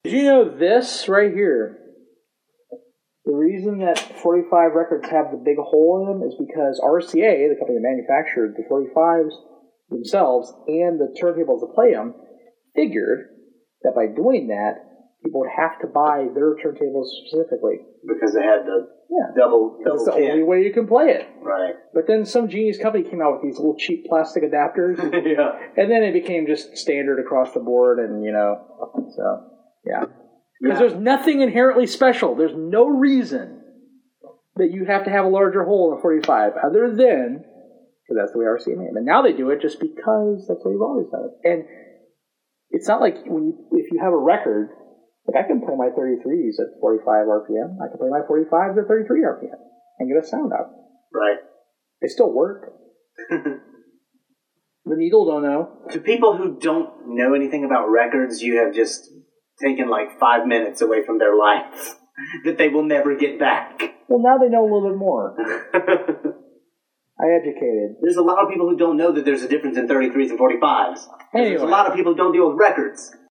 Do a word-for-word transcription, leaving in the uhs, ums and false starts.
Did you know this right here? The reason that forty-five records have the big hole in them is because R C A, the company that manufactured the forty-fives themselves and the turntables to play them, figured that by doing that, people would have to buy their turntables specifically. Because they had the yeah. double double It's the pin. only way you can play it. Right. But then some genius company came out with these little cheap plastic adapters. yeah. And then it became just standard across the board, and, you know, so, yeah. Because yeah. there's nothing inherently special. There's no reason that you have to have a larger hole in a forty-five, other than, because that's the way R C A made it. And now they do it just because that's the way you've always done it. And it's not like when you, if you have a record, like I can play my thirty-threes at forty-five R P M. I can play my forty-fives at thirty-three R P M and get a sound out. Right. They still work. The needle don't know. To people who don't know anything about records, you have just taken like five minutes away from their life that they will never get back. Well, now they know a little bit more. I educated. There's a lot of people who don't know that there's a difference in thirty-threes and forty-fives. Anyway. There's a lot of people who don't deal with records.